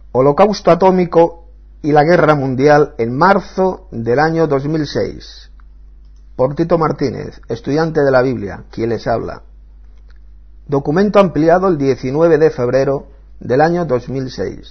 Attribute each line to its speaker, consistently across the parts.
Speaker 1: Holocausto atómico y la guerra mundial en marzo del año 2006. Por Tito Martínez, estudiante de la Biblia, quien les habla. Documento ampliado el 19 de febrero del año 2006.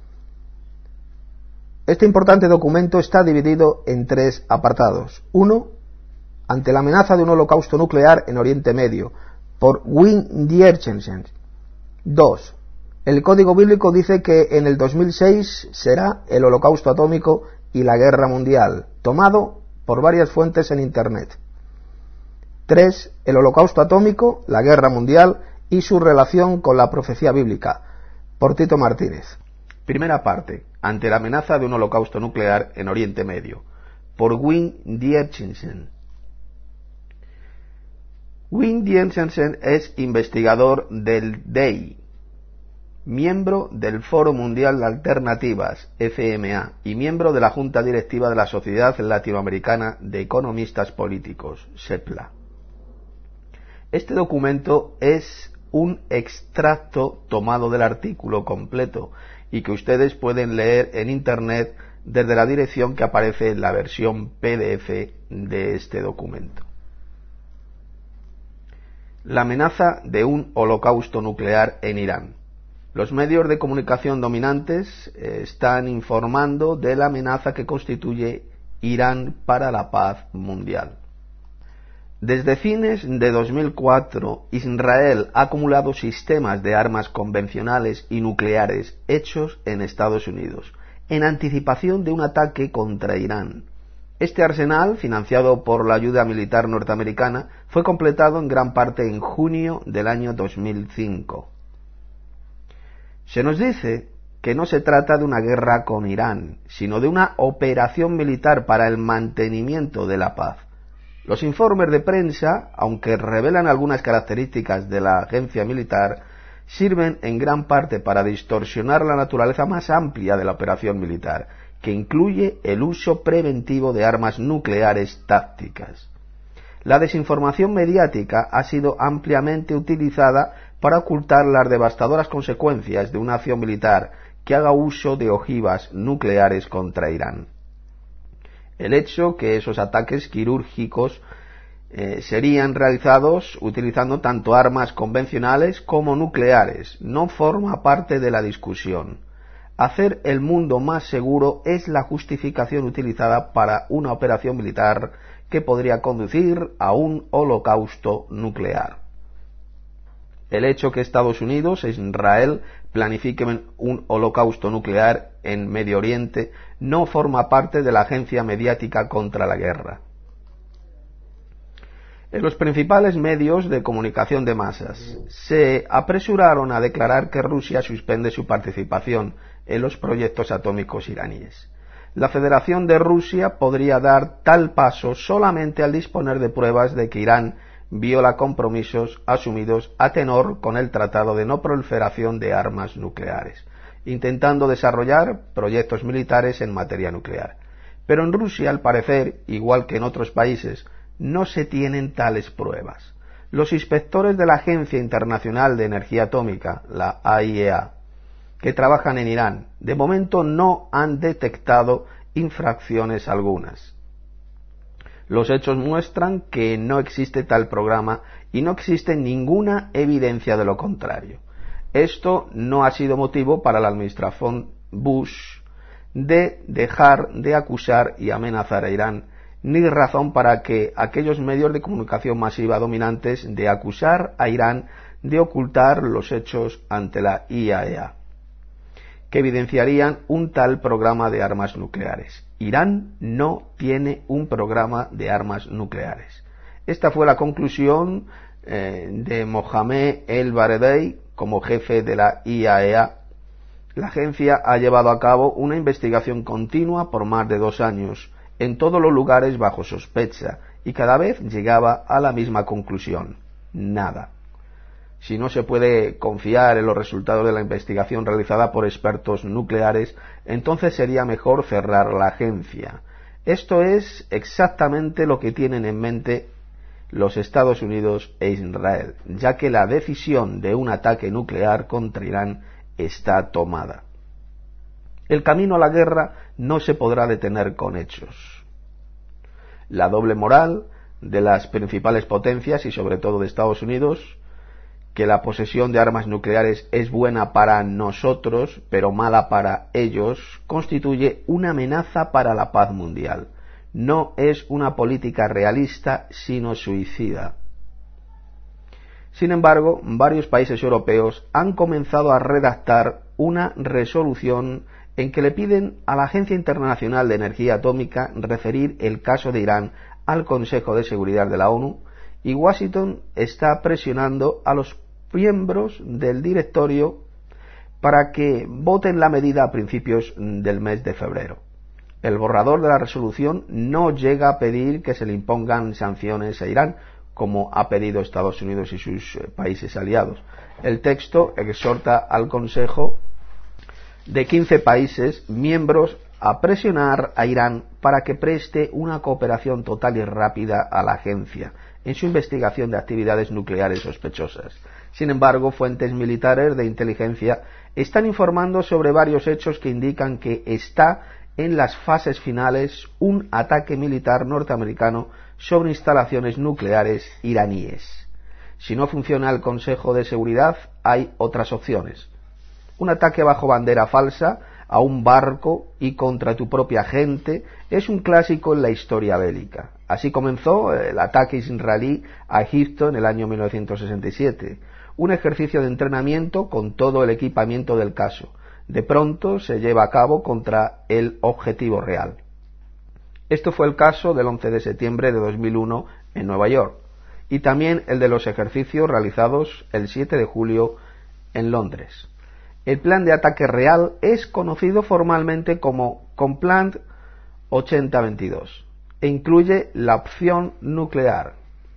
Speaker 1: Este importante documento está dividido en tres apartados. 1. Ante la amenaza de un holocausto nuclear en Oriente Medio, por Win Dierchensen. 2. El Código Bíblico dice que en el 2006 será el holocausto atómico y la guerra mundial, tomado por varias fuentes en Internet. 3. El holocausto atómico, la guerra mundial y su relación con la profecía bíblica, por Tito Martínez. Primera parte. Ante la amenaza de un holocausto nuclear en Oriente Medio, por Win Dierchensen. Win Dierchensen es investigador del DEI, miembro del Foro Mundial de Alternativas, FMA, y miembro de la Junta Directiva de la Sociedad Latinoamericana de Economistas Políticos, SEPLA. Este documento es un extracto tomado del artículo completo y que ustedes pueden leer en Internet desde la dirección que aparece en la versión PDF de este documento. La amenaza de un holocausto nuclear en Irán. Los medios de comunicación dominantes están informando de la amenaza que constituye Irán para la paz mundial. Desde fines de 2004, Israel ha acumulado sistemas de armas convencionales y nucleares hechos en Estados Unidos, en anticipación de un ataque contra Irán. Este arsenal, financiado por la ayuda militar norteamericana, fue completado en gran parte en junio del año 2005. Se nos dice que no se trata de una guerra con Irán, sino de una operación militar para el mantenimiento de la paz. Los informes de prensa, aunque revelan algunas características de la agencia militar, sirven en gran parte para distorsionar la naturaleza más amplia de la operación militar, que incluye el uso preventivo de armas nucleares tácticas. La desinformación mediática ha sido ampliamente utilizada para ocultar las devastadoras consecuencias de una acción militar que haga uso de ojivas nucleares contra Irán. El hecho que esos ataques quirúrgicos serían realizados utilizando tanto armas convencionales como nucleares no forma parte de la discusión. Hacer el mundo más seguro es la justificación utilizada para una operación militar que podría conducir a un holocausto nuclear. El hecho que Estados Unidos e Israel planifiquen un holocausto nuclear en Medio Oriente no forma parte de la agencia mediática contra la guerra. En los principales medios de comunicación de masas se apresuraron a declarar que Rusia suspende su participación en los proyectos atómicos iraníes. La Federación de Rusia podría dar tal paso solamente al disponer de pruebas de que Irán viola compromisos asumidos a tenor con el Tratado de No Proliferación de Armas Nucleares, intentando desarrollar proyectos militares en materia nuclear. Pero en Rusia, al parecer, igual que en otros países, no se tienen tales pruebas. Los inspectores de la Agencia Internacional de Energía Atómica, la AIEA, que trabajan en Irán, de momento no han detectado infracciones algunas. Los hechos muestran que no existe tal programa y no existe ninguna evidencia de lo contrario. Esto no ha sido motivo para la administración Bush de dejar de acusar y amenazar a Irán, ni razón para que aquellos medios de comunicación masiva dominantes de acusar a Irán de ocultar los hechos ante la IAEA, que evidenciarían un tal programa de armas nucleares. Irán no tiene un programa de armas nucleares. Esta fue la conclusión de Mohamed El-Baradei como jefe de la IAEA. La agencia ha llevado a cabo una investigación continua por más de 2 años en todos los lugares bajo sospecha y cada vez llegaba a la misma conclusión: nada. Si no se puede confiar en los resultados de la investigación realizada por expertos nucleares, entonces sería mejor cerrar la agencia. Esto es exactamente lo que tienen en mente los Estados Unidos e Israel, ya que la decisión de un ataque nuclear contra Irán está tomada. El camino a la guerra no se podrá detener con hechos. La doble moral de las principales potencias y sobre todo de Estados Unidos, que la posesión de armas nucleares es buena para nosotros, pero mala para ellos, constituye una amenaza para la paz mundial. No es una política realista, sino suicida. Sin embargo, varios países europeos han comenzado a redactar una resolución en que le piden a la Agencia Internacional de Energía Atómica referir el caso de Irán al Consejo de Seguridad de la ONU, y Washington está presionando a los miembros del directorio para que voten la medida a principios del mes de febrero. El borrador de la resolución no llega a pedir que se le impongan sanciones a Irán, como ha pedido Estados Unidos y sus países aliados. El texto exhorta al Consejo de 15 países miembros a presionar a Irán para que preste una cooperación total y rápida a la agencia en su investigación de actividades nucleares sospechosas. Sin embargo, fuentes militares de inteligencia están informando sobre varios hechos que indican que está en las fases finales un ataque militar norteamericano sobre instalaciones nucleares iraníes. Si no funciona el Consejo de Seguridad, hay otras opciones. Un ataque bajo bandera falsa a un barco y contra tu propia gente es un clásico en la historia bélica. Así comenzó el ataque israelí a Egipto en el año 1967, un ejercicio de entrenamiento con todo el equipamiento del caso. De pronto se lleva a cabo contra el objetivo real. Esto fue el caso del 11 de septiembre de 2001 en Nueva York, y también el de los ejercicios realizados el 7 de julio en Londres. El plan de ataque real es conocido formalmente como Complan 8022 e incluye la opción nuclear.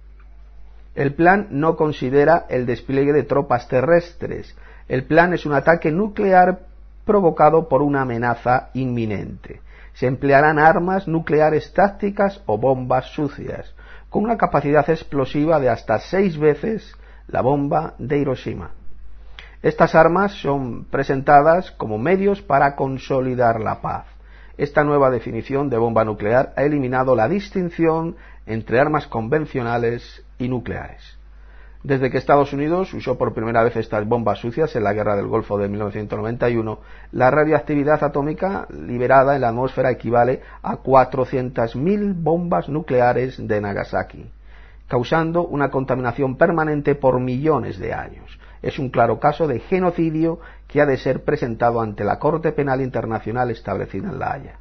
Speaker 1: El plan no considera el despliegue de tropas terrestres. El plan es un ataque nuclear provocado por una amenaza inminente. Se emplearán armas nucleares tácticas o bombas sucias, con una capacidad explosiva de hasta 6 veces la bomba de Hiroshima. Estas armas son presentadas como medios para consolidar la paz. Esta nueva definición de bomba nuclear ha eliminado la distinción entre armas convencionales y nucleares. Desde que Estados Unidos usó por primera vez estas bombas sucias en la Guerra del Golfo de 1991, la radioactividad atómica liberada en la atmósfera equivale a 400.000 bombas nucleares de Nagasaki, causando una contaminación permanente por millones de años. Es un claro caso de genocidio que ha de ser presentado ante la Corte Penal Internacional establecida en La Haya.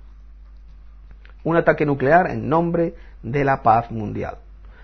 Speaker 1: Un ataque nuclear en nombre de la paz mundial.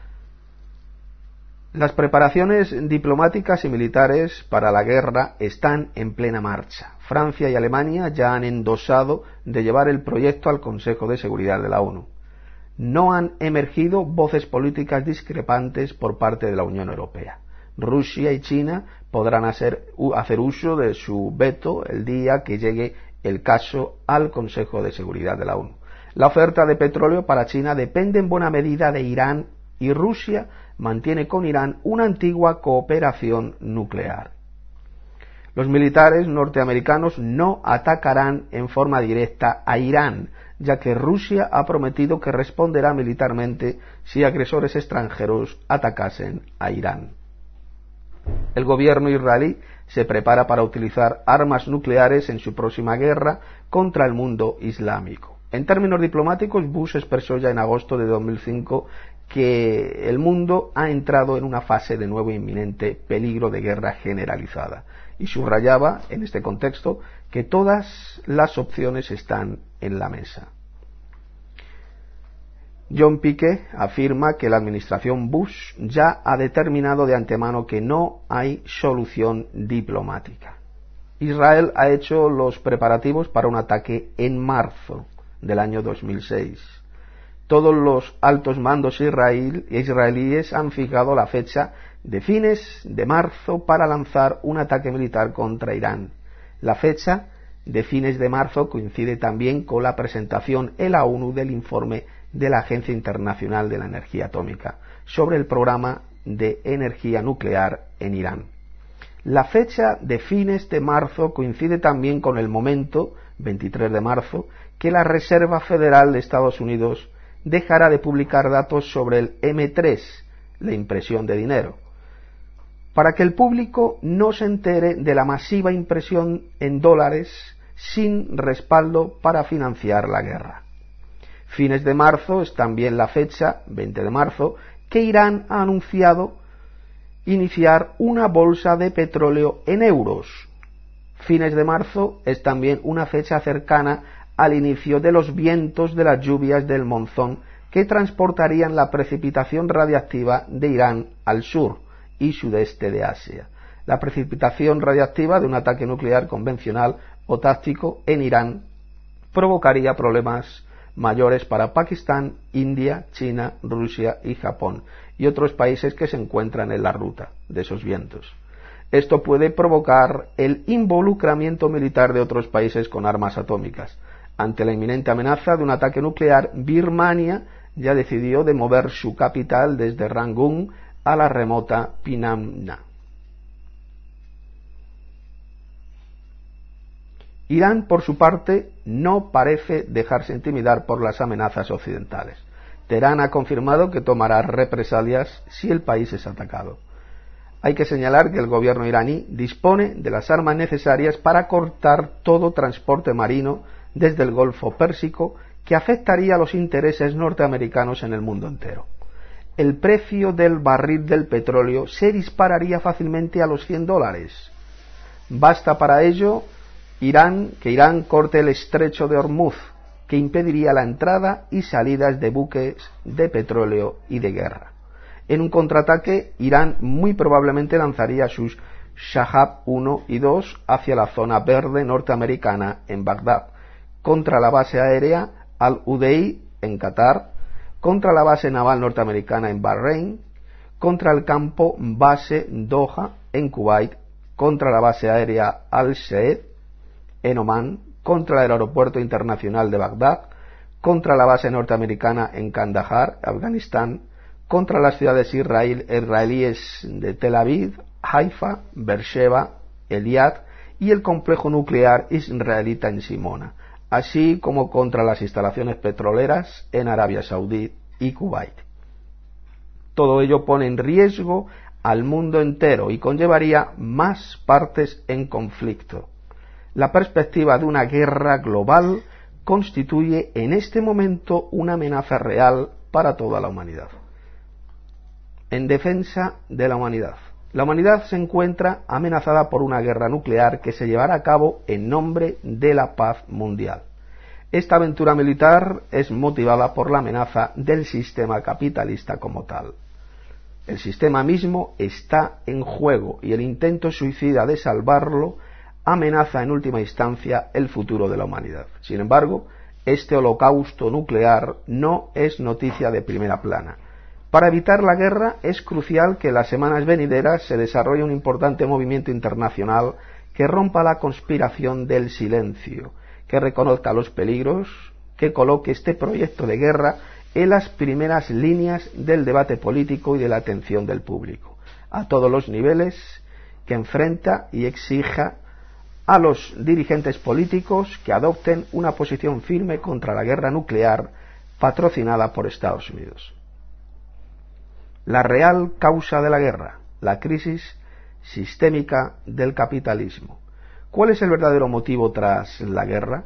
Speaker 1: Las preparaciones diplomáticas y militares para la guerra están en plena marcha. Francia y Alemania ya han endosado de llevar el proyecto al Consejo de Seguridad de la ONU. No han emergido voces políticas discrepantes por parte de la Unión Europea. Rusia y China podrán hacer uso de su veto el día que llegue el caso al Consejo de Seguridad de la ONU. La oferta de petróleo para China depende en buena medida de Irán, y Rusia mantiene con Irán una antigua cooperación nuclear. Los militares norteamericanos no atacarán en forma directa a Irán, ya que Rusia ha prometido que responderá militarmente si agresores extranjeros atacasen a Irán. El gobierno israelí se prepara para utilizar armas nucleares en su próxima guerra contra el mundo islámico. En términos diplomáticos, Bush expresó ya en agosto de 2005 que el mundo ha entrado en una fase de nuevo inminente peligro de guerra generalizada, y subrayaba en este contexto que todas las opciones están en la mesa. John Pique afirma que la administración Bush ya ha determinado de antemano que no hay solución diplomática. Israel ha hecho los preparativos para un ataque en marzo del año 2006. Todos los altos mandos israelíes han fijado la fecha de fines de marzo para lanzar un ataque militar contra Irán. La fecha de fines de marzo coincide también con la presentación en la ONU del informe de la Agencia Internacional de la Energía Atómica sobre el programa de energía nuclear en Irán. La fecha de fines de marzo coincide también con el momento 23 de marzo, que la Reserva Federal de Estados Unidos dejará de publicar datos sobre el M3, la impresión de dinero, para que el público no se entere de la masiva impresión en dólares sin respaldo para financiar la guerra. Fines de marzo es también la fecha, 20 de marzo, que Irán ha anunciado iniciar una bolsa de petróleo en euros. Fines de marzo es también una fecha cercana al inicio de los vientos de las lluvias del monzón que transportarían la precipitación radiactiva de Irán al sur y sudeste de Asia. La precipitación radiactiva de un ataque nuclear convencional o táctico en Irán provocaría problemas mayores para Pakistán, India, China, Rusia y Japón y otros países que se encuentran en la ruta de esos vientos. Esto puede provocar el involucramiento militar de otros países con armas atómicas. Ante la inminente amenaza de un ataque nuclear, Birmania ya decidió de mover su capital desde Rangún a la remota Pinamna. Irán, por su parte, no parece dejarse intimidar por las amenazas occidentales. Teherán ha confirmado que tomará represalias si el país es atacado. Hay que señalar que el gobierno iraní dispone de las armas necesarias para cortar todo transporte marino desde el Golfo Pérsico que afectaría a los intereses norteamericanos en el mundo entero. El precio del barril del petróleo se dispararía fácilmente a los $100. Basta para ello que Irán corte el estrecho de Hormuz, que impediría la entrada y salidas de buques de petróleo y de guerra. En un contraataque, Irán muy probablemente lanzaría sus Shahab 1 y 2 hacia la zona verde norteamericana en Bagdad, contra la base aérea Al-Udeid en Qatar, contra la base naval norteamericana en Bahrein, contra el campo base Doha en Kuwait, contra la base aérea Al-Said en Omán, contra el aeropuerto internacional de Bagdad, contra la base norteamericana en Kandahar, Afganistán, contra las ciudades israelíes de Tel Aviv, Haifa, Beersheba, Eliad y el complejo nuclear israelita en Simona, así como contra las instalaciones petroleras en Arabia Saudí y Kuwait. Todo ello pone en riesgo al mundo entero y conllevaría más partes en conflicto. La perspectiva de una guerra global constituye en este momento una amenaza real para toda la humanidad. En defensa de la humanidad. La humanidad se encuentra amenazada por una guerra nuclear que se llevará a cabo en nombre de la paz mundial. Esta aventura militar es motivada por la amenaza del sistema capitalista como tal. El sistema mismo está en juego y el intento suicida de salvarlo amenaza en última instancia el futuro de la humanidad. Sin embargo, este holocausto nuclear no es noticia de primera plana. Para evitar la guerra es crucial que en las semanas venideras se desarrolle un importante movimiento internacional que rompa la conspiración del silencio, que reconozca los peligros, que coloque este proyecto de guerra en las primeras líneas del debate político y de la atención del público, a todos los niveles, que enfrenta y exija a los dirigentes políticos que adopten una posición firme contra la guerra nuclear patrocinada por Estados Unidos. La real causa de la guerra, la crisis sistémica del capitalismo. ¿Cuál es el verdadero motivo tras la guerra?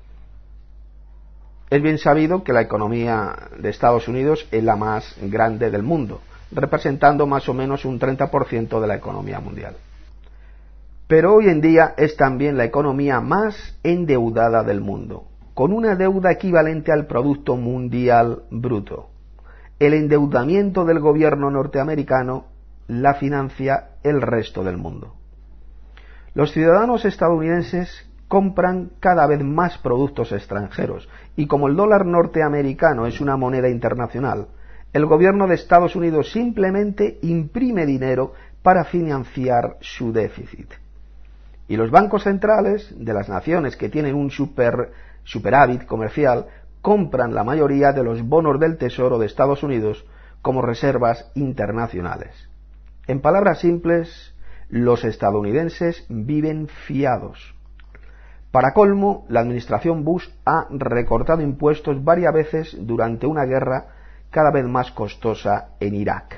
Speaker 1: Es bien sabido que la economía de Estados Unidos es la más grande del mundo, representando más o menos un 30% de la economía mundial. Pero hoy en día es también la economía más endeudada del mundo, con una deuda equivalente al Producto Mundial Bruto. El endeudamiento del gobierno norteamericano la financia el resto del mundo. Los ciudadanos estadounidenses compran cada vez más productos extranjeros y como el dólar norteamericano es una moneda internacional, el gobierno de Estados Unidos simplemente imprime dinero para financiar su déficit. Y los bancos centrales de las naciones que tienen un superávit comercial compran la mayoría de los bonos del Tesoro de Estados Unidos como reservas internacionales. En palabras simples, los estadounidenses viven fiados. Para colmo, la administración Bush ha recortado impuestos varias veces durante una guerra cada vez más costosa en Irak.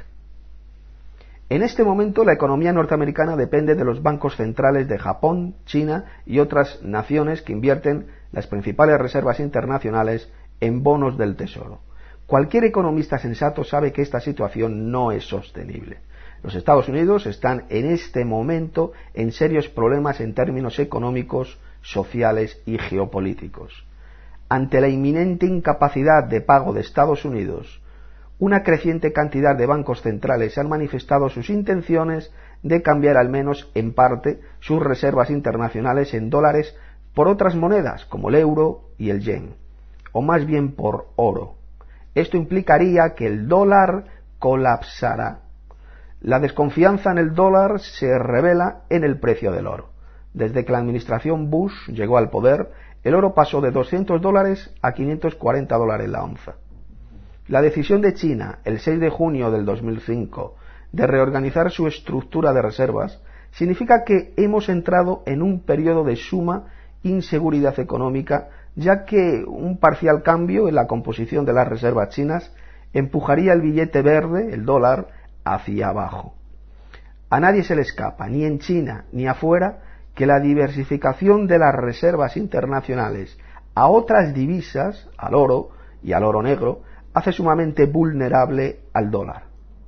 Speaker 1: En este momento, la economía norteamericana depende de los bancos centrales de Japón, China y otras naciones que invierten las principales reservas internacionales en bonos del Tesoro. Cualquier economista sensato sabe que esta situación no es sostenible. Los Estados Unidos están en este momento en serios problemas en términos económicos, sociales y geopolíticos. Ante la inminente incapacidad de pago de Estados Unidos, una creciente cantidad de bancos centrales han manifestado sus intenciones de cambiar al menos en parte sus reservas internacionales en dólares por otras monedas como el euro y el yen, o más bien por oro. Esto implicaría que el dólar colapsará. La desconfianza en el dólar se revela en el precio del oro. Desde que la administración Bush llegó al poder, el oro pasó de $200 a $540 la onza. La decisión de China, el 6 de junio del 2005, de reorganizar su estructura de reservas, significa que hemos entrado en un periodo de suma inseguridad económica, ya que un parcial cambio en la composición de las reservas chinas empujaría el billete verde, el dólar, hacia abajo. A nadie se le escapa, ni en China ni afuera, que la diversificación de las reservas internacionales a otras divisas, al oro y al oro negro, hace sumamente vulnerable al dólar.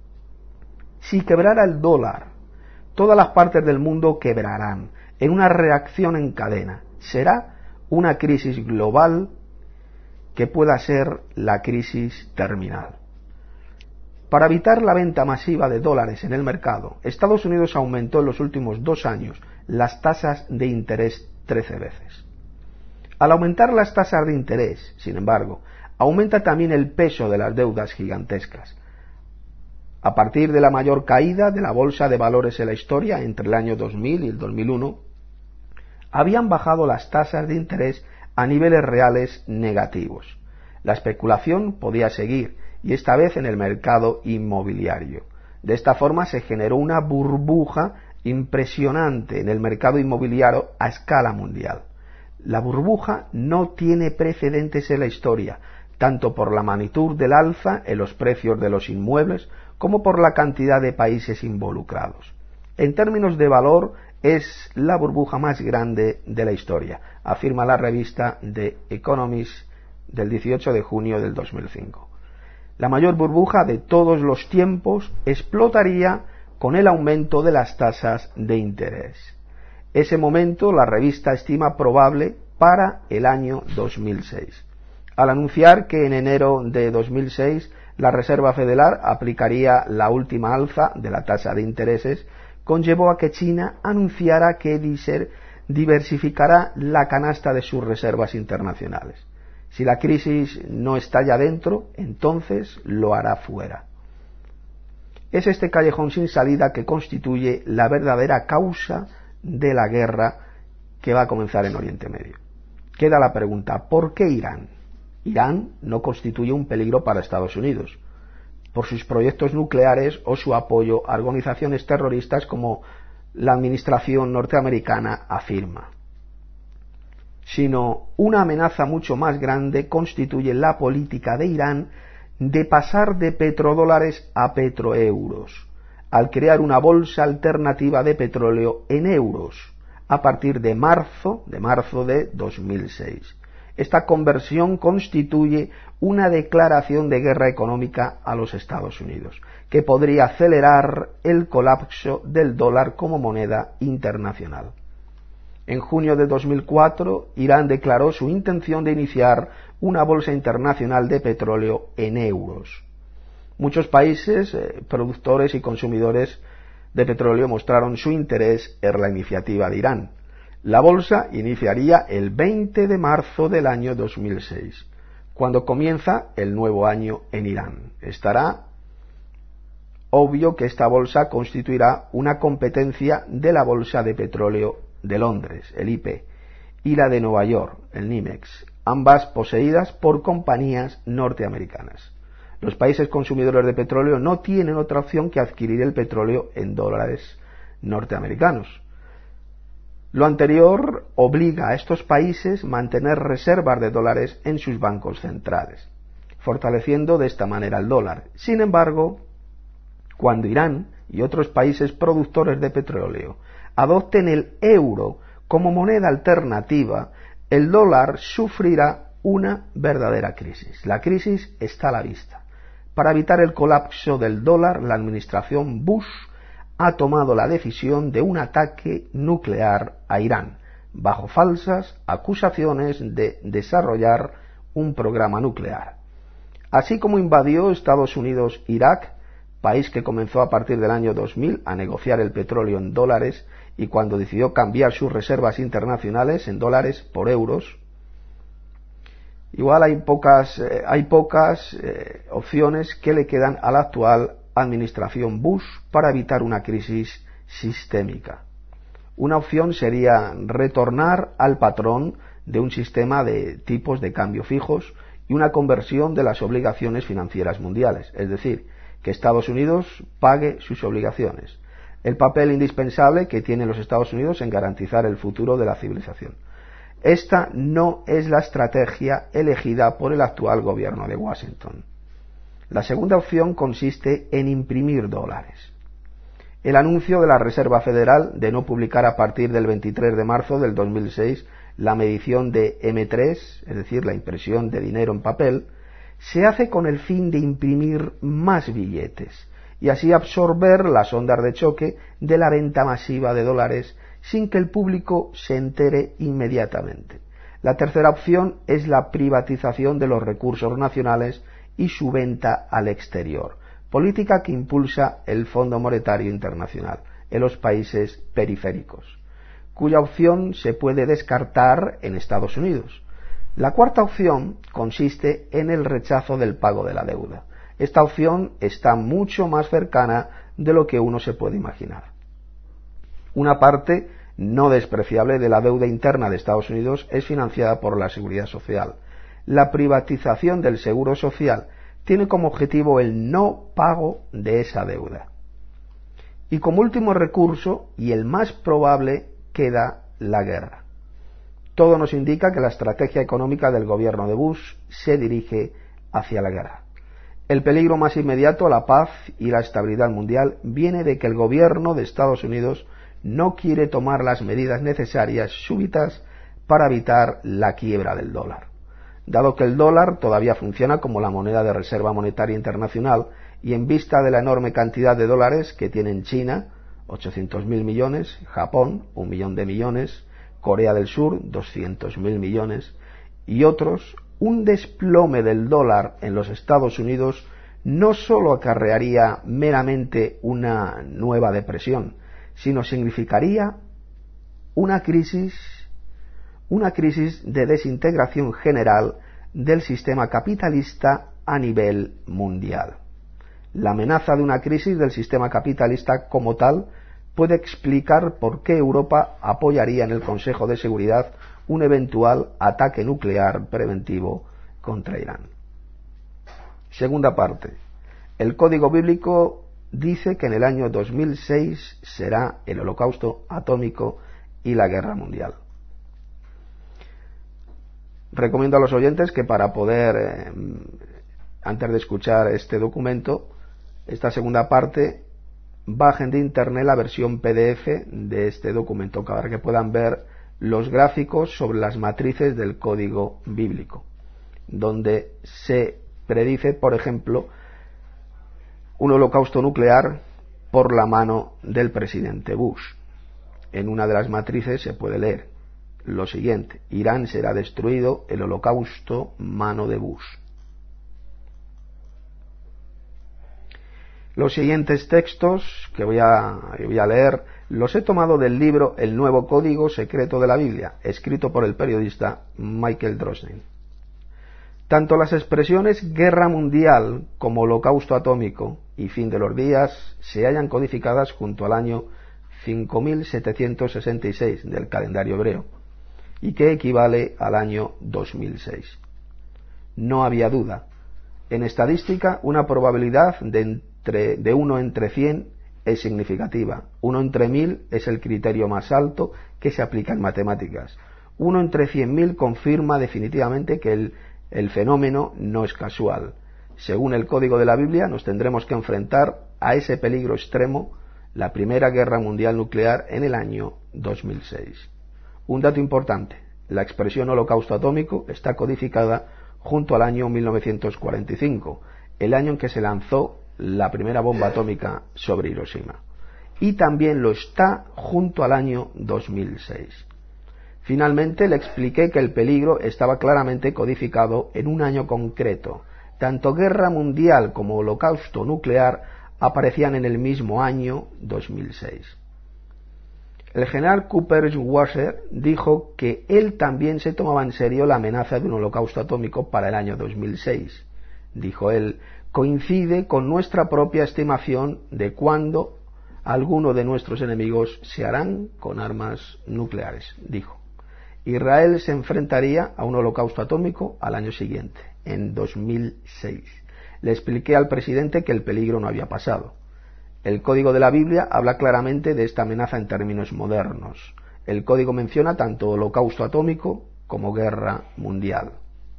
Speaker 1: Si quebrara el dólar, todas las partes del mundo quebrarán en una reacción en cadena. Será una crisis global que pueda ser la crisis terminal. Para evitar la venta masiva de dólares en el mercado, Estados Unidos aumentó en los últimos 2 años las tasas de interés 13 veces. Al aumentar las tasas de interés, sin embargo, aumenta también el peso de las deudas gigantescas. A partir de la mayor caída de la bolsa de valores en la historia entre el año 2000 y el 2001, habían bajado las tasas de interés a niveles reales negativos. La especulación podía seguir, y esta vez en el mercado inmobiliario. De esta forma se generó una burbuja impresionante en el mercado inmobiliario a escala mundial. La burbuja no tiene precedentes en la historia, tanto por la magnitud del alza en los precios de los inmuebles como por la cantidad de países involucrados. En términos de valor, es la burbuja más grande de la historia, afirma la revista The Economist del 18 de junio del 2005. La mayor burbuja de todos los tiempos explotaría con el aumento de las tasas de interés. Ese momento la revista estima probable para el año 2006. Al anunciar que en enero de 2006 la Reserva Federal aplicaría la última alza de la tasa de intereses, conllevó a que China anunciara que diversificará la canasta de sus reservas internacionales. Si la crisis no estalla dentro, entonces lo hará fuera. Es este callejón sin salida que constituye la verdadera causa de la guerra que va a comenzar en Oriente Medio. Queda la pregunta, ¿por qué Irán? Irán no constituye un peligro para Estados Unidos, por sus proyectos nucleares o su apoyo a organizaciones terroristas como la administración norteamericana afirma, sino una amenaza mucho más grande constituye la política de Irán de pasar de petrodólares a petroeuros, al crear una bolsa alternativa de petróleo en euros a partir de marzo de 2006. Esta conversión constituye una declaración de guerra económica a los Estados Unidos, que podría acelerar el colapso del dólar como moneda internacional. En junio de 2004, Irán declaró su intención de iniciar una bolsa internacional de petróleo en euros. Muchos países, productores y consumidores de petróleo mostraron su interés en la iniciativa de Irán. La bolsa iniciaría el 20 de marzo del año 2006, cuando comienza el nuevo año en Irán. Estará obvio que esta bolsa constituirá una competencia de la bolsa de petróleo de Londres, el IP, y la de Nueva York, el NYMEX, ambas poseídas por compañías norteamericanas. Los países consumidores de petróleo no tienen otra opción que adquirir el petróleo en dólares norteamericanos. Lo anterior obliga a estos países a mantener reservas de dólares en sus bancos centrales, fortaleciendo de esta manera el dólar. Sin embargo, cuando Irán y otros países productores de petróleo adopten el euro como moneda alternativa, el dólar sufrirá una verdadera crisis. La crisis está a la vista. Para evitar el colapso del dólar, la administración Bush ha tomado la decisión de un ataque nuclear a Irán, bajo falsas acusaciones de desarrollar un programa nuclear. Así como invadió Estados Unidos Irak, país que comenzó a partir del año 2000 a negociar el petróleo en dólares y cuando decidió cambiar sus reservas internacionales en dólares por euros, igual hay pocas opciones que le quedan a la actual administración Bush para evitar una crisis sistémica. Una opción sería retornar al patrón de un sistema de tipos de cambio fijos y una conversión de las obligaciones financieras mundiales, es decir, que Estados Unidos pague sus obligaciones, el papel indispensable que tienen los Estados Unidos en garantizar el futuro de la civilización. Esta no es la estrategia elegida por el actual gobierno de Washington. La segunda opción consiste en imprimir dólares. El anuncio de la Reserva Federal de no publicar a partir del 23 de marzo del 2006 la medición de M3, es decir, la impresión de dinero en papel, se hace con el fin de imprimir más billetes y así absorber las ondas de choque de la venta masiva de dólares sin que el público se entere inmediatamente. La tercera opción es la privatización de los recursos nacionales y su venta al exterior, política que impulsa el Fondo Monetario Internacional en los países periféricos, cuya opción se puede descartar en Estados Unidos. La cuarta opción consiste en el rechazo del pago de la deuda. Esta opción está mucho más cercana de lo que uno se puede imaginar. Una parte no despreciable de la deuda interna de Estados Unidos es financiada por la Seguridad Social. La privatización del Seguro Social tiene como objetivo el no pago de esa deuda. Y como último recurso, y el más probable, queda la guerra. Todo nos indica que la estrategia económica del gobierno de Bush se dirige hacia la guerra. El peligro más inmediato a la paz y la estabilidad mundial viene de que el gobierno de Estados Unidos no quiere tomar las medidas necesarias súbitas para evitar la quiebra del dólar. Dado que el dólar todavía funciona como la moneda de reserva monetaria internacional y en vista de la enorme cantidad de dólares que tienen China, 800.000 millones, Japón, 1 millón de millones, Corea del Sur, 200.000 millones y otros, un desplome del dólar en los Estados Unidos no sólo acarrearía meramente una nueva depresión, sino significaría una crisis de desintegración general del sistema capitalista a nivel mundial. La amenaza de una crisis del sistema capitalista como tal puede explicar por qué Europa apoyaría en el Consejo de Seguridad un eventual ataque nuclear preventivo contra Irán. Segunda parte. El Código Bíblico dice que en el año 2006 será el Holocausto atómico y la Guerra Mundial. Recomiendo a los oyentes que para poder, antes de escuchar este documento, esta segunda parte, bajen de internet la versión PDF de este documento para que puedan ver los gráficos sobre las matrices del Código Bíblico, donde se predice, por ejemplo, un holocausto nuclear por la mano del presidente Bush. En una de las matrices se puede leer lo siguiente: Irán será destruido, el holocausto, mano de Bush. Los siguientes textos que voy a leer los he tomado del libro El Nuevo Código Secreto de la Biblia, escrito por el periodista Michael Drosnin. Tanto las expresiones guerra mundial como holocausto atómico y fin de los días se hallan codificadas junto al año 5766 del calendario hebreo, y que equivale al año 2006. No había duda. En estadística, una probabilidad de 1 entre 100 es significativa. 1 entre 1000 es el criterio más alto que se aplica en matemáticas. 1 entre 100.000 confirma definitivamente que el fenómeno no es casual. Según el código de la Biblia, nos tendremos que enfrentar a ese peligro extremo, la Primera Guerra Mundial Nuclear, en el año 2006. Un dato importante: la expresión holocausto atómico está codificada junto al año 1945, el año en que se lanzó la primera bomba atómica sobre Hiroshima. Y también lo está junto al año 2006. Finalmente le expliqué que el peligro estaba claramente codificado en un año concreto. Tanto guerra mundial como holocausto nuclear aparecían en el mismo año 2006. El general Cooper-Walker dijo que él también se tomaba en serio la amenaza de un holocausto atómico para el año 2006. Dijo él: coincide con nuestra propia estimación de cuándo alguno de nuestros enemigos se harán con armas nucleares. Dijo: Israel se enfrentaría a un holocausto atómico al año siguiente, en 2006. Le expliqué al presidente que el peligro no había pasado. El código de la Biblia habla claramente de esta amenaza en términos modernos. El código menciona tanto holocausto atómico como guerra mundial.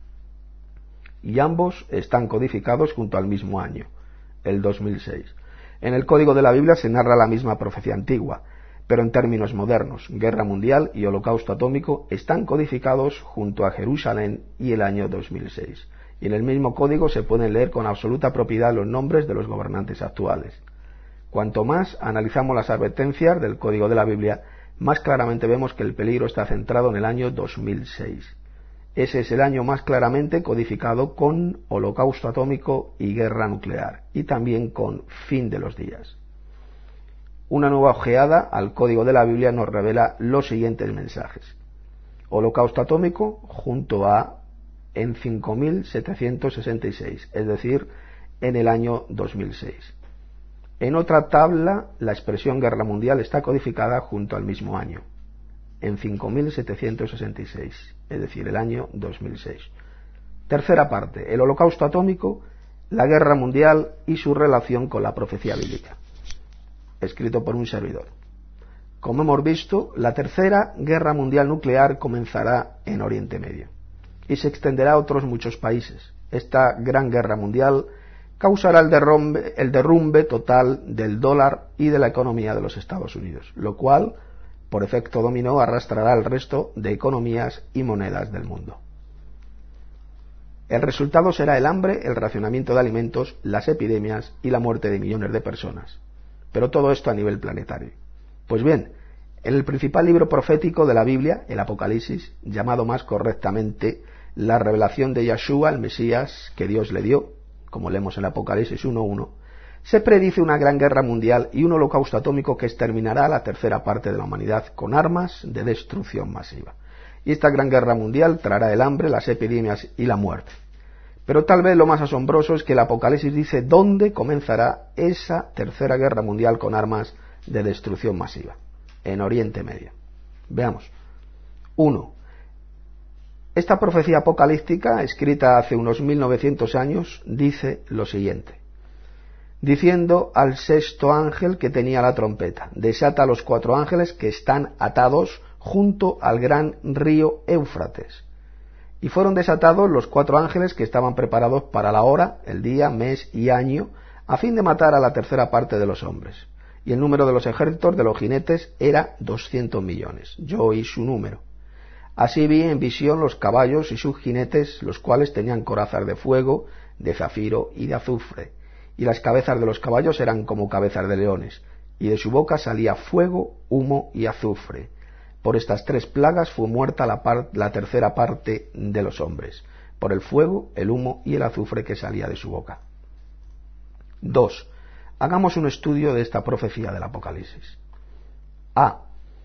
Speaker 1: Y ambos están codificados junto al mismo año, el 2006. En el código de la Biblia se narra la misma profecía antigua, pero en términos modernos. Guerra mundial y holocausto atómico están codificados junto a Jerusalén y el año 2006. Y en el mismo código se pueden leer con absoluta propiedad los nombres de los gobernantes actuales. Cuanto más analizamos las advertencias del código de la Biblia, más claramente vemos que el peligro está centrado en el año 2006. Ese es el año más claramente codificado con holocausto atómico y guerra nuclear, y también con fin de los días. Una nueva ojeada al código de la Biblia nos revela los siguientes mensajes. Holocausto atómico junto a en 5.766, es decir, en el año 2006. En otra tabla, la expresión guerra mundial está codificada junto al mismo año, en 5.766, es decir, el año 2006. Tercera parte, el holocausto atómico, la guerra mundial y su relación con la profecía bíblica. Escrito por un servidor. Como hemos visto, la tercera guerra mundial nuclear comenzará en Oriente Medio y se extenderá a otros muchos países. Esta gran guerra mundial causará el derrumbe total del dólar y de la economía de los Estados Unidos, lo cual, por efecto dominó, arrastrará al resto de economías y monedas del mundo. El resultado será el hambre, el racionamiento de alimentos, las epidemias y la muerte de millones de personas. Pero todo esto a nivel planetario. Pues bien, en el principal libro profético de la Biblia, el Apocalipsis, llamado más correctamente la revelación de Yahshua, el Mesías que Dios le dio, como leemos en Apocalipsis 1.1, se predice una gran guerra mundial y un holocausto atómico que exterminará a la tercera parte de la humanidad con armas de destrucción masiva. Y esta gran guerra mundial traerá el hambre, las epidemias y la muerte. Pero tal vez lo más asombroso es que el Apocalipsis dice dónde comenzará esa tercera guerra mundial con armas de destrucción masiva. En Oriente Medio. Veamos. 1. Esta profecía apocalíptica, escrita hace unos 1900 años, dice lo siguiente. Diciendo al sexto ángel que tenía la trompeta, desata a los 4 ángeles que están atados junto al gran río Éufrates. Y fueron desatados los 4 ángeles que estaban preparados para la hora, el día, mes y año, a fin de matar a la tercera parte de los hombres. Y el número de los ejércitos de los jinetes era 200 millones. Yo oí su número. Así vi en visión los caballos y sus jinetes, los cuales tenían corazas de fuego, de zafiro y de azufre. Y las cabezas de los caballos eran como cabezas de leones, y de su boca salía fuego, humo y azufre. Por estas 3 plagas fue muerta la tercera parte de los hombres, por el fuego, el humo y el azufre que salía de su boca. 2. Hagamos un estudio de esta profecía del Apocalipsis. A.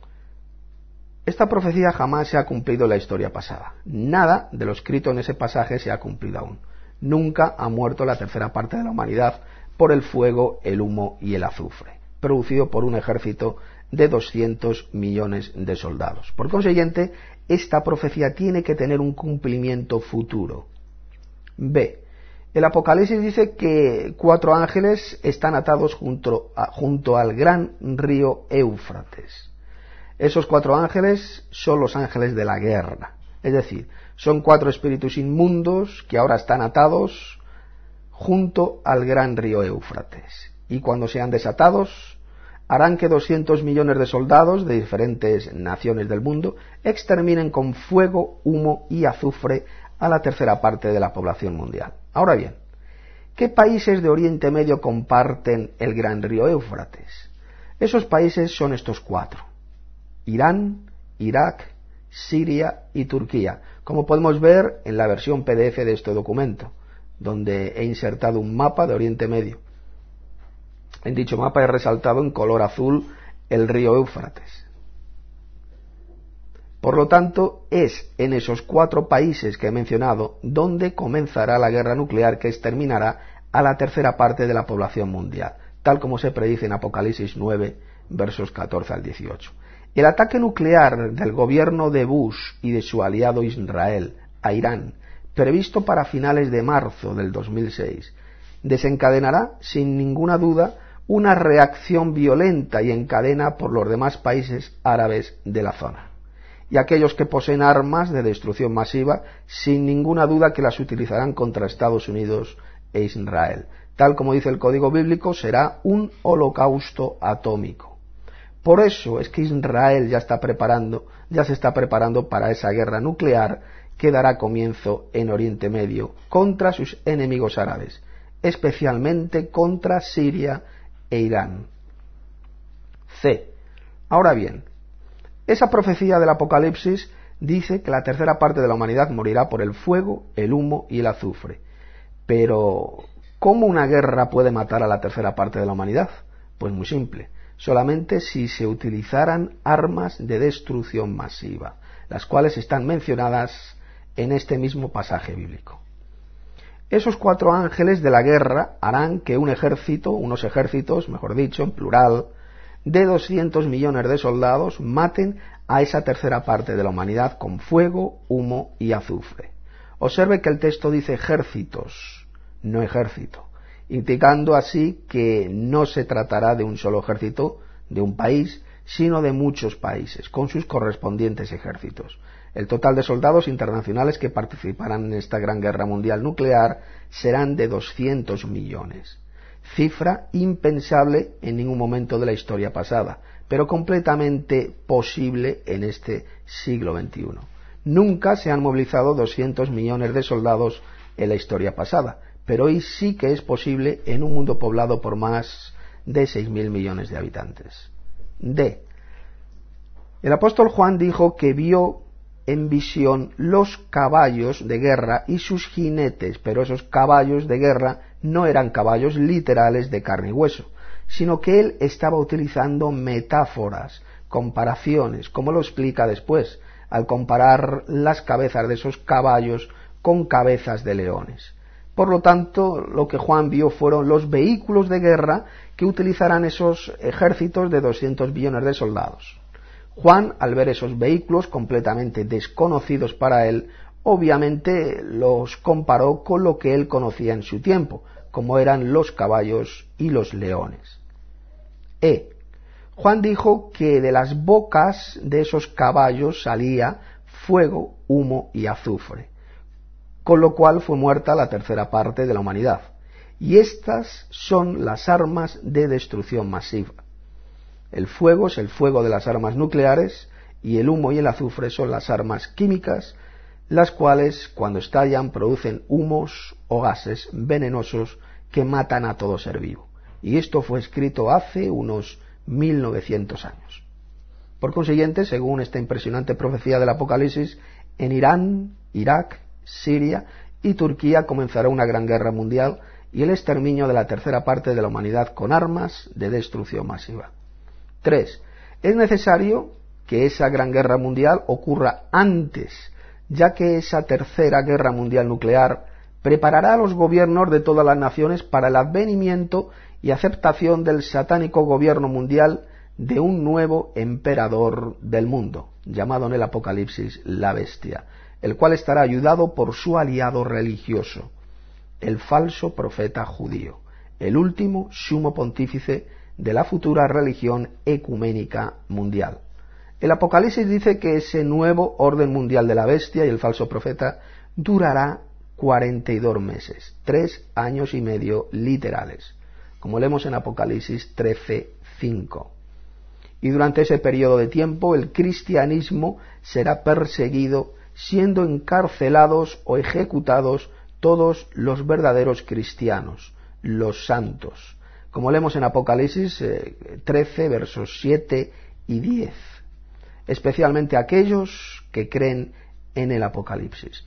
Speaker 1: Esta profecía jamás se ha cumplido en la historia pasada. Nada de lo escrito en ese pasaje se ha cumplido aún. Nunca ha muerto la tercera parte de la humanidad por el fuego, el humo y el azufre, producido por un ejército de 200 millones de soldados. Por consiguiente, esta profecía tiene que tener un cumplimiento futuro. B. El Apocalipsis dice que 4 ángeles están atados junto al gran río Éufrates. Esos 4 ángeles son los ángeles de la guerra. Es decir, son 4 espíritus inmundos que ahora están atados junto al gran río Éufrates. Y cuando sean desatados, harán que 200 millones de soldados de diferentes naciones del mundo exterminen con fuego, humo y azufre a la tercera parte de la población mundial. Ahora bien, ¿qué países de Oriente Medio comparten el gran río Éufrates? Esos países son estos 4: Irán, Irak, Siria y Turquía, como podemos ver en la versión PDF de este documento, donde he insertado un mapa de Oriente Medio. En dicho mapa he resaltado en color azul el río Éufrates. Por lo tanto, es en esos 4 países que he mencionado donde comenzará la guerra nuclear que exterminará a la tercera parte de la población mundial, tal como se predice en Apocalipsis 9, versos 14 al 18. El ataque nuclear del gobierno de Bush y de su aliado Israel a Irán, previsto para finales de marzo del 2006, desencadenará, sin ninguna duda, una reacción violenta y en cadena por los demás países árabes de la zona. Y aquellos que poseen armas de destrucción masiva, sin ninguna duda que las utilizarán contra Estados Unidos e Israel. Tal como dice el código bíblico, será un holocausto atómico. Por eso es que Israel ya se está preparando para esa guerra nuclear que dará comienzo en Oriente Medio contra sus enemigos árabes, especialmente contra Siria e Irán. C. Ahora bien, esa profecía del Apocalipsis dice que la tercera parte de la humanidad morirá por el fuego, el humo y el azufre. Pero, ¿cómo una guerra puede matar a la tercera parte de la humanidad? Pues muy simple, solamente si se utilizaran armas de destrucción masiva, las cuales están mencionadas en este mismo pasaje bíblico. Esos 4 ángeles de la guerra harán que unos ejércitos, mejor dicho, en plural, de 200 millones de soldados maten a esa tercera parte de la humanidad con fuego, humo y azufre. Observe que el texto dice ejércitos, no ejército, indicando así que no se tratará de un solo ejército de un país, sino de muchos países, con sus correspondientes ejércitos. El total de soldados internacionales que participarán en esta gran guerra mundial nuclear serán de 200 millones. Cifra impensable en ningún momento de la historia pasada, pero completamente posible en este siglo XXI. Nunca se han movilizado 200 millones de soldados en la historia pasada, pero hoy sí que es posible en un mundo poblado por más de 6.000 millones de habitantes. D. El apóstol Juan dijo que vio en visión los caballos de guerra y sus jinetes, pero esos caballos de guerra no eran caballos literales de carne y hueso, sino que él estaba utilizando metáforas, comparaciones, como lo explica después, al comparar las cabezas de esos caballos con cabezas de leones. Por lo tanto, lo que Juan vio fueron los vehículos de guerra que utilizarán esos ejércitos de 200 millones de soldados. Juan, al ver esos vehículos completamente desconocidos para él, obviamente los comparó con lo que él conocía en su tiempo, como eran los caballos y los leones. Juan dijo que de las bocas de esos caballos salía fuego, humo y azufre, con lo cual fue muerta la tercera parte de la humanidad. Y estas son las armas de destrucción masiva. El fuego es el fuego de las armas nucleares y el humo y el azufre son las armas químicas, las cuales cuando estallan producen humos o gases venenosos que matan a todo ser vivo. Y esto fue escrito hace unos 1900 años. Por consiguiente, según esta impresionante profecía del Apocalipsis, en Irán, Irak, Siria y Turquía comenzará una gran guerra mundial y el exterminio de la tercera parte de la humanidad con armas de destrucción masiva. 3. Es necesario que esa gran guerra mundial ocurra antes, ya que esa tercera guerra mundial nuclear preparará a los gobiernos de todas las naciones para el advenimiento y aceptación del satánico gobierno mundial de un nuevo emperador del mundo, llamado en el Apocalipsis la Bestia, el cual estará ayudado por su aliado religioso. el falso profeta judío, el último sumo pontífice de la futura religión ecuménica mundial. El Apocalipsis dice que ese nuevo orden mundial de la bestia y el falso profeta durará 42 meses, 3 años y medio literales, como leemos en Apocalipsis 13:5. Y durante ese periodo de tiempo el cristianismo será perseguido, siendo encarcelados o ejecutados todos los verdaderos cristianos, los santos, como leemos en Apocalipsis 13, versos 7 y 10, especialmente aquellos que creen en el Apocalipsis.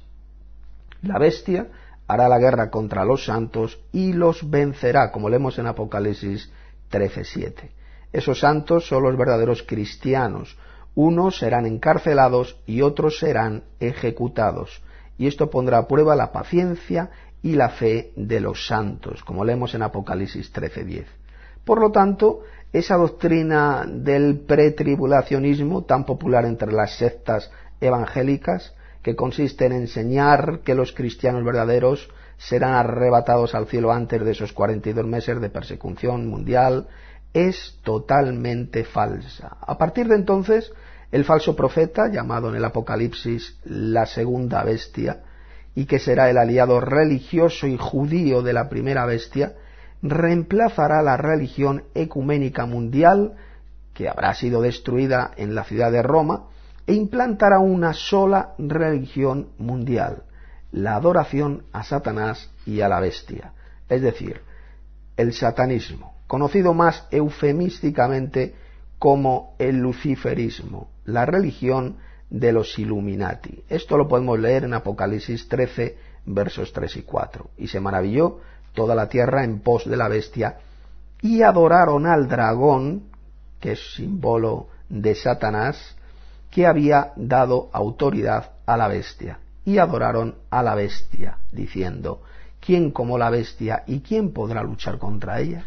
Speaker 1: La bestia hará la guerra contra los santos y los vencerá, como leemos en Apocalipsis 13:7. Esos santos son los verdaderos cristianos. Unos serán encarcelados y otros serán ejecutados. Y esto pondrá a prueba la paciencia y la fe de los santos, como leemos en Apocalipsis 13:10. Por lo tanto, esa doctrina del pretribulacionismo tan popular entre las sectas evangélicas, que consiste en enseñar que los cristianos verdaderos serán arrebatados al cielo antes de esos 42 meses de persecución mundial, es totalmente falsa. A partir de entonces, el falso profeta, llamado en el Apocalipsis la segunda bestia, y que será el aliado religioso y judío de la primera bestia, reemplazará la religión ecuménica mundial, que habrá sido destruida en la ciudad de Roma, e implantará una sola religión mundial, la adoración a Satanás y a la bestia, es decir, el satanismo, conocido más eufemísticamente como el luciferismo, la religión de los Illuminati. Esto lo podemos leer en Apocalipsis 13, versos 3 y 4. Y se maravilló toda la tierra en pos de la bestia, y adoraron al dragón, que es símbolo de Satanás, que había dado autoridad a la bestia, y adoraron a la bestia, diciendo: ¿quién como la bestia y quién podrá luchar contra ella?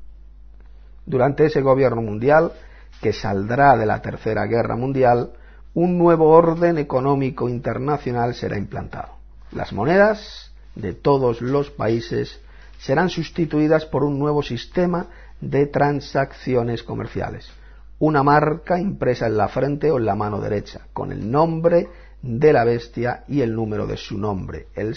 Speaker 1: Durante ese gobierno mundial, que saldrá de la Tercera Guerra Mundial, un nuevo orden económico internacional será implantado. Las monedas de todos los países serán sustituidas por un nuevo sistema de transacciones comerciales, una marca impresa en la frente o en la mano derecha, con el nombre de la bestia y el número de su nombre, el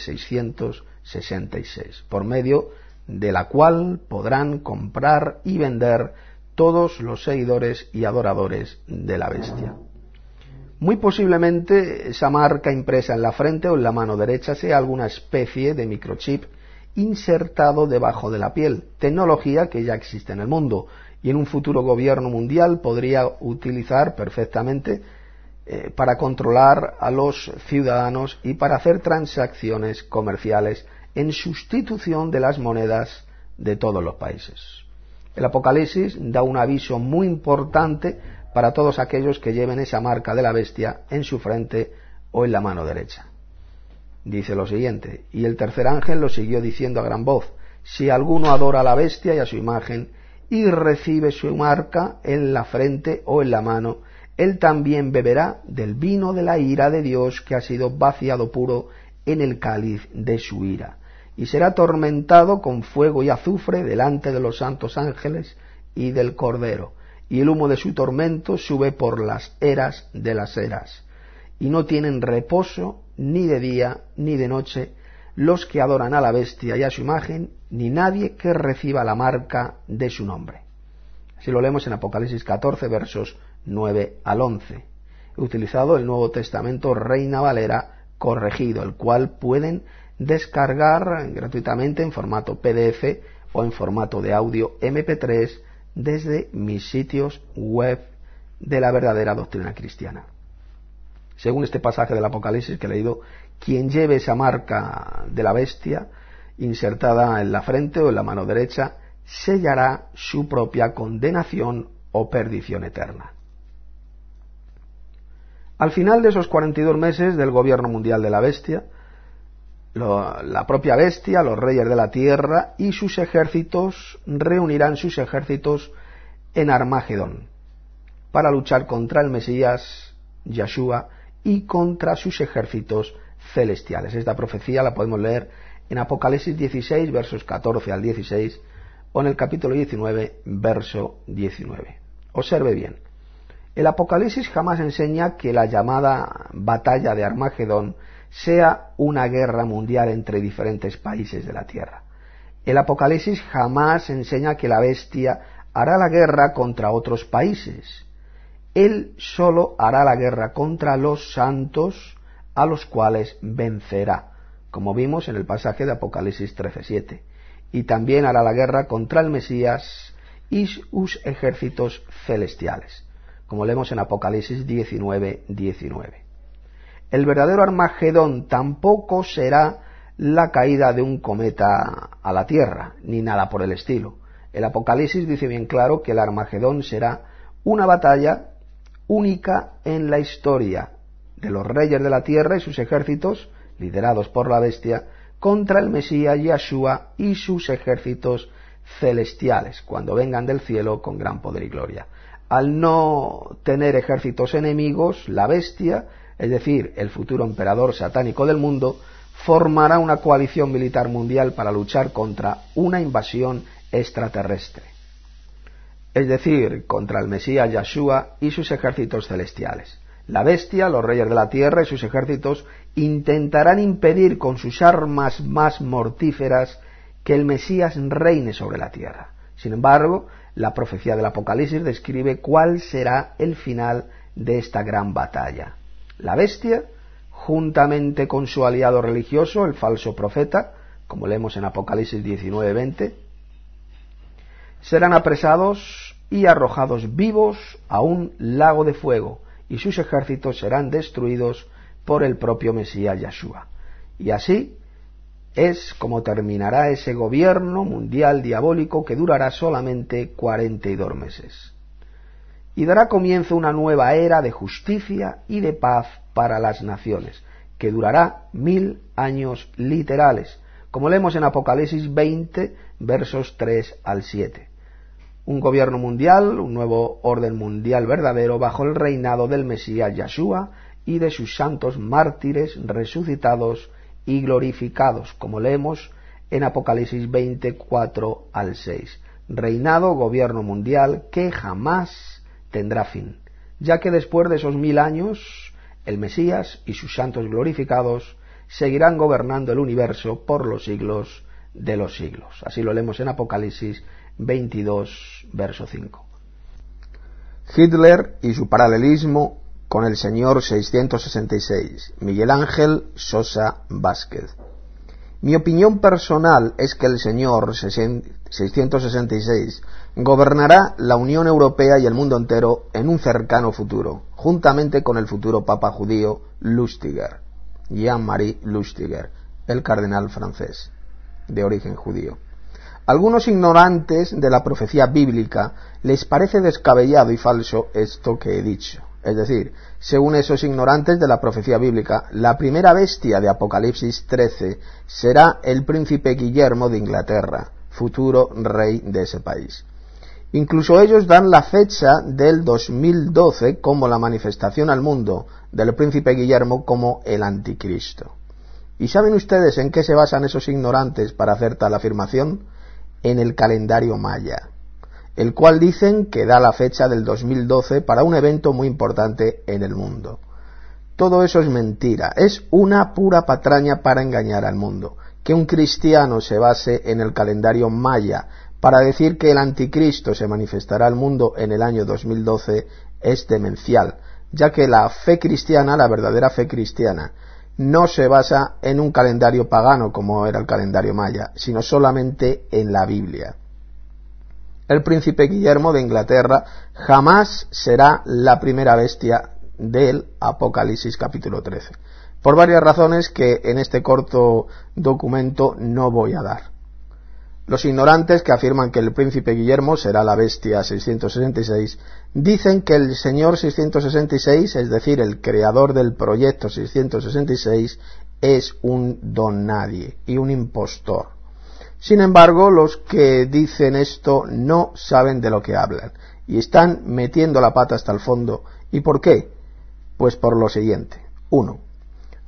Speaker 1: 666, por medio de la cual podrán comprar y vender todos los seguidores y adoradores de la bestia. Muy posiblemente esa marca impresa en la frente o en la mano derecha sea alguna especie de microchip insertado debajo de la piel, tecnología que ya existe en el mundo y en un futuro gobierno mundial podría utilizar perfectamente para controlar a los ciudadanos y para hacer transacciones comerciales en sustitución de las monedas de todos los países. El Apocalipsis da un aviso muy importante para todos aquellos que lleven esa marca de la bestia en su frente o en la mano derecha. Dice lo siguiente: y el tercer ángel lo siguió diciendo a gran voz: si alguno adora a la bestia y a su imagen y recibe su marca en la frente o en la mano, él también beberá del vino de la ira de Dios, que ha sido vaciado puro en el cáliz de su ira, y será atormentado con fuego y azufre delante de los santos ángeles y del Cordero, y el humo de su tormento sube por las eras de las eras, y no tienen reposo ni de día ni de noche los que adoran a la bestia y a su imagen, ni nadie que reciba la marca de su nombre. Así lo leemos en Apocalipsis 14, versos 9 al 11. He utilizado el Nuevo Testamento Reina Valera corregido, el cual pueden descargar gratuitamente en formato PDF o en formato de audio MP3 desde mis sitios web de la verdadera doctrina cristiana. Según este pasaje del Apocalipsis que he leído, quien lleve esa marca de la bestia insertada en la frente o en la mano derecha sellará su propia condenación o perdición eterna. Al final de esos 42 meses del gobierno mundial de la bestia, la propia bestia, los reyes de la tierra y sus ejércitos reunirán sus ejércitos en Armagedón para luchar contra el Mesías, Yahshua, y contra sus ejércitos celestiales. Esta profecía la podemos leer en Apocalipsis 16, versos 14 al 16, o en el capítulo 19, verso 19. Observe bien. El Apocalipsis jamás enseña que la llamada batalla de Armagedón sea una guerra mundial entre diferentes países de la tierra. El Apocalipsis jamás enseña que la bestia hará la guerra contra otros países. Él solo hará la guerra contra los santos, a los cuales vencerá, como vimos en el pasaje de Apocalipsis 13:7. Y también hará la guerra contra el Mesías y sus ejércitos celestiales, como leemos en Apocalipsis 19:19. El verdadero Armagedón tampoco será la caída de un cometa a la tierra, ni nada por el estilo. El Apocalipsis dice bien claro que el Armagedón será una batalla única en la historia de los reyes de la tierra y sus ejércitos, liderados por la bestia, contra el Mesías Yahshua y sus ejércitos celestiales, cuando vengan del cielo con gran poder y gloria. Al no tener ejércitos enemigos, la bestia, es decir, el futuro emperador satánico del mundo, formará una coalición militar mundial para luchar contra una invasión extraterrestre, es decir, contra el Mesías Yahshua y sus ejércitos celestiales. La bestia, los reyes de la tierra y sus ejércitos intentarán impedir con sus armas más mortíferas que el Mesías reine sobre la tierra. Sin embargo, la profecía del Apocalipsis describe cuál será el final de esta gran batalla. La bestia, juntamente con su aliado religioso, el falso profeta, como leemos en Apocalipsis 19:20, serán apresados y arrojados vivos a un lago de fuego, y sus ejércitos serán destruidos por el propio Mesías Yahshua. Y así es como terminará ese gobierno mundial diabólico que durará solamente 42 meses. Y dará comienzo una nueva era de justicia y de paz para las naciones, que durará 1000 años literales, como leemos en Apocalipsis 20, versos 3 al 7. Un gobierno mundial, un nuevo orden mundial verdadero bajo el reinado del Mesías Yahshua y de sus santos mártires resucitados y glorificados, como leemos en Apocalipsis 24 al 6. Reinado, gobierno mundial que jamás tendrá fin, ya que después de esos 1000 años, el Mesías y sus santos glorificados seguirán gobernando el universo por los siglos de los siglos. Así lo leemos en Apocalipsis 22, verso 5. Hitler y su paralelismo con el señor 666, Miguel Ángel Sosa Vázquez. Mi opinión personal es que el señor 666 gobernará la Unión Europea y el mundo entero en un cercano futuro, juntamente con el futuro Papa judío Lustiger, Jean-Marie Lustiger, el cardenal francés, de origen judío. Algunos ignorantes de la profecía bíblica les parece descabellado y falso esto que he dicho. Es decir, según esos ignorantes de la profecía bíblica, la primera bestia de Apocalipsis 13 será el príncipe Guillermo de Inglaterra, futuro rey de ese país. Incluso ellos dan la fecha del 2012 como la manifestación al mundo del príncipe Guillermo como el anticristo. ¿Y saben ustedes en qué se basan esos ignorantes para hacer tal afirmación? En el calendario maya, el cual dicen que da la fecha del 2012 para un evento muy importante en el mundo. Todo eso es mentira, es una pura patraña para engañar al mundo. Que un cristiano se base en el calendario maya para decir que el anticristo se manifestará al mundo en el año 2012 es demencial, ya que la fe cristiana, la verdadera fe cristiana, no se basa en un calendario pagano como era el calendario maya, sino solamente en la Biblia. El príncipe Guillermo de Inglaterra jamás será la primera bestia del Apocalipsis capítulo 13, por varias razones que en este corto documento no voy a dar. Los ignorantes que afirman que el príncipe Guillermo será la bestia 666, dicen que el señor 666, es decir, el creador del proyecto 666, es un don nadie y un impostor. Sin embargo, los que dicen esto no saben de lo que hablan y están metiendo la pata hasta el fondo. ¿Y por qué? Pues por lo siguiente. 1.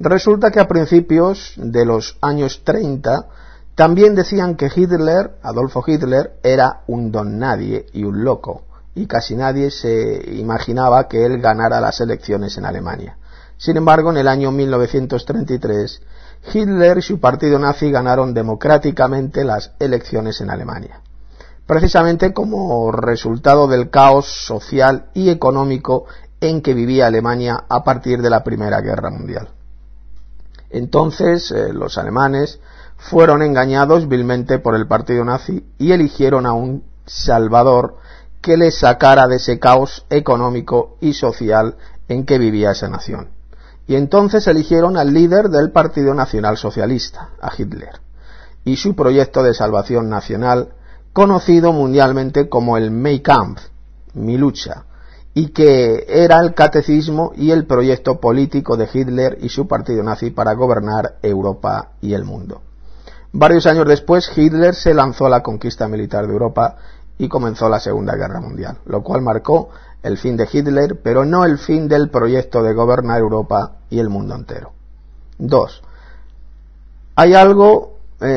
Speaker 1: Resulta que a principios de los años 30 también decían que Hitler, Adolfo Hitler, era un don nadie y un loco, y casi nadie se imaginaba que él ganara las elecciones en Alemania. Sin embargo, en el año 1933, Hitler y su partido nazi ganaron democráticamente las elecciones en Alemania, precisamente como resultado del caos social y económico en que vivía Alemania a partir de la Primera Guerra Mundial. Entonces, los alemanes fueron engañados vilmente por el partido nazi y eligieron a un salvador que les sacara de ese caos económico y social en que vivía esa nación. Y entonces eligieron al líder del Partido Nacional Socialista, a Hitler, y su proyecto de salvación nacional, conocido mundialmente como el Mein Kampf, mi lucha, y que era el catecismo y el proyecto político de Hitler y su partido nazi para gobernar Europa y el mundo. Varios años después, Hitler se lanzó a la conquista militar de Europa y comenzó la Segunda Guerra Mundial, lo cual marcó el fin de Hitler, pero no el fin del proyecto de gobernar Europa y el mundo entero. 2. Hay algo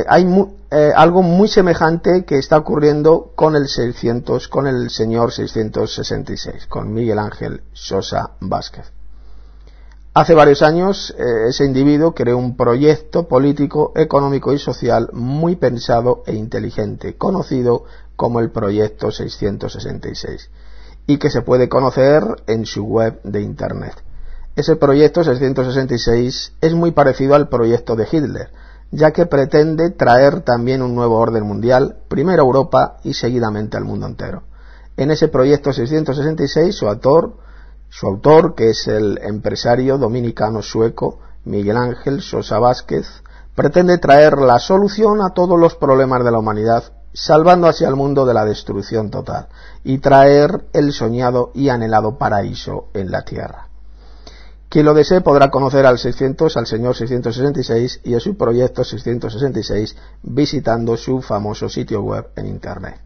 Speaker 1: muy semejante que está ocurriendo con el señor 666, con Miguel Ángel Sosa Vázquez. Hace varios años ese individuo creó un proyecto político, económico y social muy pensado e inteligente, conocido como el Proyecto 666, y que se puede conocer en su web de Internet. Ese Proyecto 666 es muy parecido al proyecto de Hitler, ya que pretende traer también un nuevo orden mundial, primero a Europa y seguidamente al mundo entero. En ese Proyecto 666, su autor, que es el empresario dominicano sueco Miguel Ángel Sosa Vázquez, pretende traer la solución a todos los problemas de la humanidad, salvando así al mundo de la destrucción total, y traer el soñado y anhelado paraíso en la tierra. Quien lo desee podrá conocer al señor 666 y a su proyecto 666 visitando su famoso sitio web en Internet.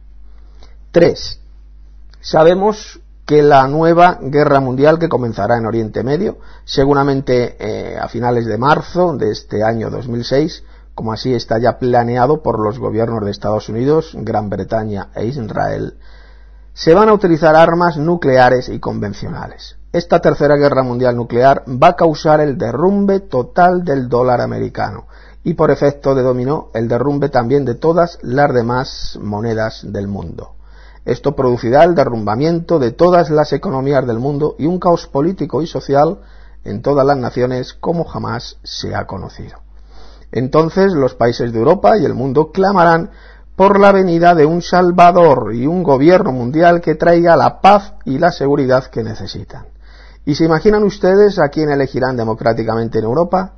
Speaker 1: 3. Sabemos que la nueva guerra mundial que comenzará en Oriente Medio, seguramente a finales de marzo de este año 2006, como así está ya planeado por los gobiernos de Estados Unidos, Gran Bretaña e Israel, se van a utilizar armas nucleares y convencionales. Esta tercera guerra mundial nuclear va a causar el derrumbe total del dólar americano y por efecto de dominó el derrumbe también de todas las demás monedas del mundo. Esto producirá el derrumbamiento de todas las economías del mundo y un caos político y social en todas las naciones como jamás se ha conocido. Entonces los países de Europa y el mundo clamarán por la venida de un salvador y un gobierno mundial que traiga la paz y la seguridad que necesitan. ¿Y se imaginan ustedes a quién elegirán democráticamente en Europa?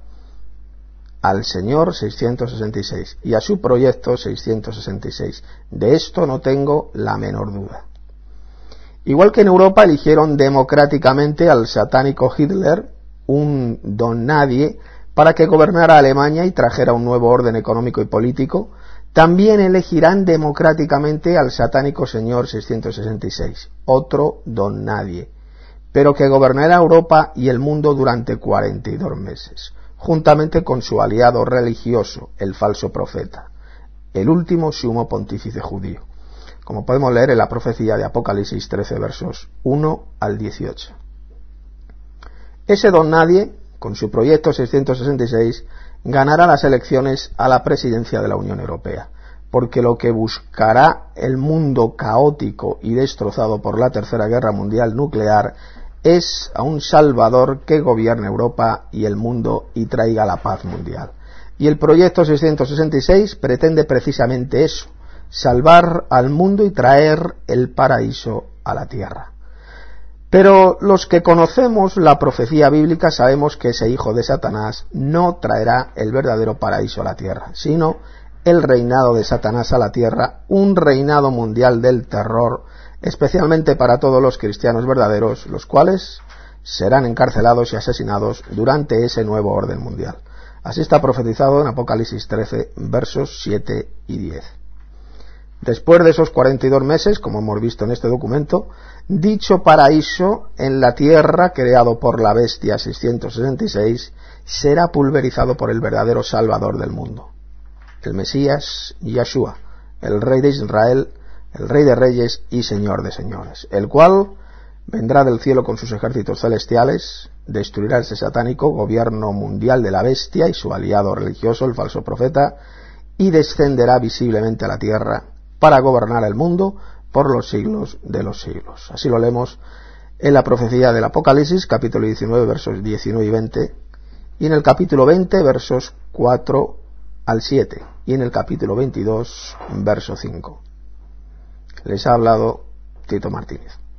Speaker 1: Al señor 666 y a su proyecto 666. De esto no tengo la menor duda. Igual que en Europa eligieron democráticamente al satánico Hitler, un don nadie, para que gobernara Alemania y trajera un nuevo orden económico y político, también elegirán democráticamente al satánico señor 666, otro don nadie, pero que gobernará Europa y el mundo durante 42 meses, juntamente con su aliado religioso, el falso profeta, el último sumo pontífice judío, como podemos leer en la profecía de Apocalipsis 13, versos 1 al 18. Ese don nadie, con su proyecto 666, ganará las elecciones a la presidencia de la Unión Europea, porque lo que buscará el mundo caótico y destrozado por la Tercera Guerra Mundial nuclear es a un salvador que gobierne Europa y el mundo y traiga la paz mundial. Y el proyecto 666 pretende precisamente eso, salvar al mundo y traer el paraíso a la tierra. Pero los que conocemos la profecía bíblica sabemos que ese hijo de Satanás no traerá el verdadero paraíso a la tierra, sino el reinado de Satanás a la tierra, un reinado mundial del terror, especialmente para todos los cristianos verdaderos, los cuales serán encarcelados y asesinados durante ese nuevo orden mundial. Así está profetizado en Apocalipsis 13, versos 7 y 10. Después de esos 42 meses, como hemos visto en este documento, dicho paraíso en la tierra, creado por la bestia 666, será pulverizado por el verdadero Salvador del mundo, el Mesías Yahshua, el Rey de Israel, el Rey de Reyes y Señor de Señores, el cual vendrá del cielo con sus ejércitos celestiales, destruirá ese satánico gobierno mundial de la bestia y su aliado religioso, el falso profeta, y descenderá visiblemente a la tierra para gobernar el mundo por los siglos de los siglos. Así lo leemos en la profecía del Apocalipsis, capítulo 19, versos 19 y 20, y en el capítulo 20, versos 4 al 7, y en el capítulo 22, verso 5. Les ha hablado Tito Martínez.